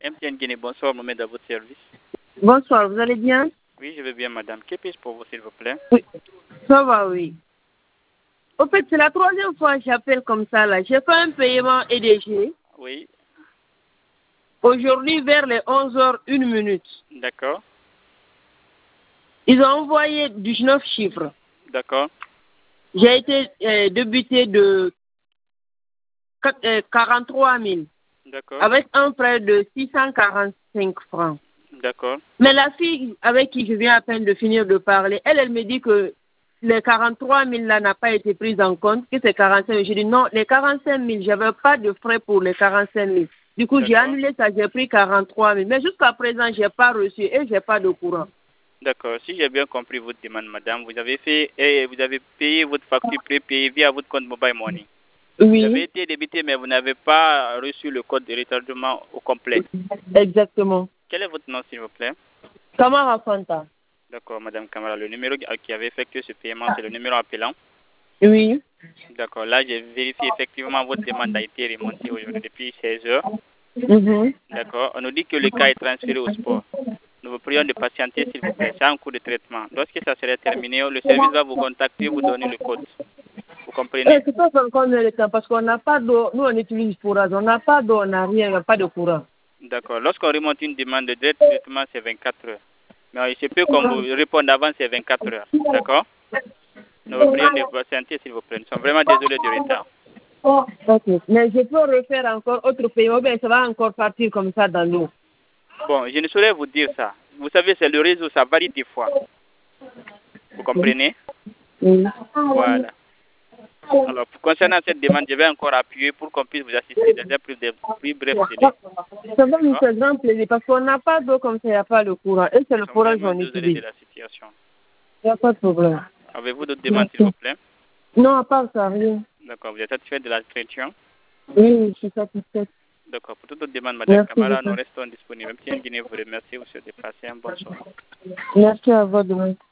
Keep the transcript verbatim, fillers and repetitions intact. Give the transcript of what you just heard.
M T N Guinée, bonsoir, Mohamed, à votre service. Bonsoir, vous allez bien? Oui, je vais bien, madame. Que puis-je pour vous, s'il vous plaît? Oui, ça va, oui. Au fait, c'est la troisième fois que j'appelle comme ça, là. J'ai fait un paiement E D G. Oui. Aujourd'hui, vers les onze heures une minute. D'accord. Ils ont envoyé dix-neuf chiffres. D'accord. J'ai été euh, débuté de quarante-trois mille. D'accord. Avec un prêt de six cent quarante-cinq francs. D'accord. Mais la fille avec qui je viens à peine de finir de parler, elle, elle me dit que les quarante-trois mille là n'a pas été prise en compte, que c'est quarante-cinq mille. Je dis non, les quarante-cinq mille, je n'avais pas de frais pour les quarante-cinq mille. Du coup, j'ai annulé ça, j'ai pris quarante-trois mille. Mais jusqu'à présent, je n'ai pas reçu et je n'ai pas de courant. D'accord. Si j'ai bien compris votre demande, madame, vous avez fait et vous avez payé votre facture prépayée via votre compte Mobile Money. Oui. Vous avez été débité, mais vous n'avez pas reçu le code de retardement au complet. Exactement. Quel est votre nom, s'il vous plaît? Kamara Fanta. D'accord, madame Kamara. Le numéro qui avait effectué ce paiement, c'est le numéro appelant. Oui. D'accord. Là, j'ai vérifié effectivement votre demande a été remontée aujourd'hui depuis seize heures. Mm-hmm. D'accord. On nous dit que le cas est transféré au sport. Nous vous prions de patienter, s'il vous plaît. C'est en cours de traitement. Lorsque ça sera terminé, le service va vous contacter, vous donner le code. Vous comprenez? C'est pas encore le temps parce qu'on n'a pas d'eau. Nous, on utilise fourrage. On n'a pas d'eau, on n'a rien, il n'y a pas de courant. D'accord. Lorsqu'on remonte une demande de traitement, c'est vingt-quatre heures. Mais il se peut qu'on vous réponde avant, c'est vingt-quatre heures. D'accord? Nous vous prions de patienter, s'il vous plaît. Nous sommes vraiment désolés du retard. Ok. Mais je peux refaire encore autre paiement, bien ça va encore partir comme ça dans l'eau. Bon, je ne saurais vous dire ça. Vous savez, c'est le réseau, ça varie des fois. Vous comprenez? Oui. Voilà. Alors, concernant cette demande, je vais encore appuyer pour qu'on puisse vous assister dans un plus, de, plus bref délai. Ça va nous faire grand plaisir parce qu'on n'a pas d'eau comme ça, il n'y a pas de courant. Et c'est le fourrage qu'on utilise. De la situation. Il n'y a pas de problème. Avez-vous d'autres demandes, s'il vous plaît? Non, à part ça, rien. D'accord. Vous êtes satisfait de la traitement? Oui, je suis satisfaite. D'accord. Pour toute autre demande, Madame Merci Kamara, beaucoup. nous restons disponibles. M T N Guinée vous remercie. Vous souhaite de passer un bon soir. Merci à vous demain.